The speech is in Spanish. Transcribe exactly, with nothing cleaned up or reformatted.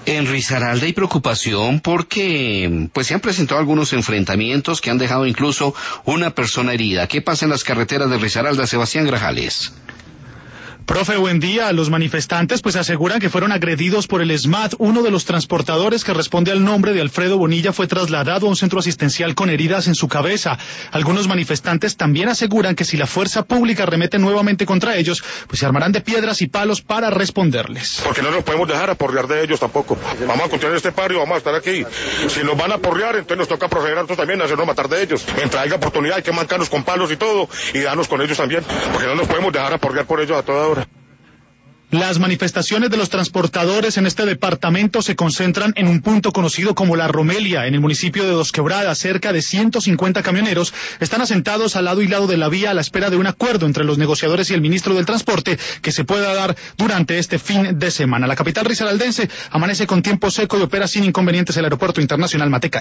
En Risaralda hay preocupación porque pues se han presentado algunos enfrentamientos que han dejado incluso una persona herida. ¿Qué pasa en las carreteras de Risaralda, Sebastián Grajales? Profe, buen día. Los manifestantes pues aseguran que fueron agredidos por el ESMAD. Uno de los transportadores, que responde al nombre de Alfredo Bonilla, fue trasladado a un centro asistencial con heridas en su cabeza. Algunos manifestantes también aseguran que si la fuerza pública arremete nuevamente contra ellos, pues se armarán de piedras y palos para responderles. Porque no nos podemos dejar aporrear de ellos tampoco. Vamos a continuar este paro y vamos a estar aquí. Si nos van a aporrear, entonces nos toca proceder a nosotros también a hacernos matar de ellos. Mientras haya oportunidad hay que marcarnos con palos y todo y darnos con ellos también. Porque no nos podemos dejar aporrear por ellos a toda hora. Las manifestaciones de los transportadores en este departamento se concentran en un punto conocido como La Romelia, en el municipio de Dos Quebradas. Cerca de ciento cincuenta camioneros están asentados al lado y lado de la vía a la espera de un acuerdo entre los negociadores y el ministro del Transporte que se pueda dar durante este fin de semana. La capital risaraldense amanece con tiempo seco y opera sin inconvenientes el Aeropuerto Internacional Mateca.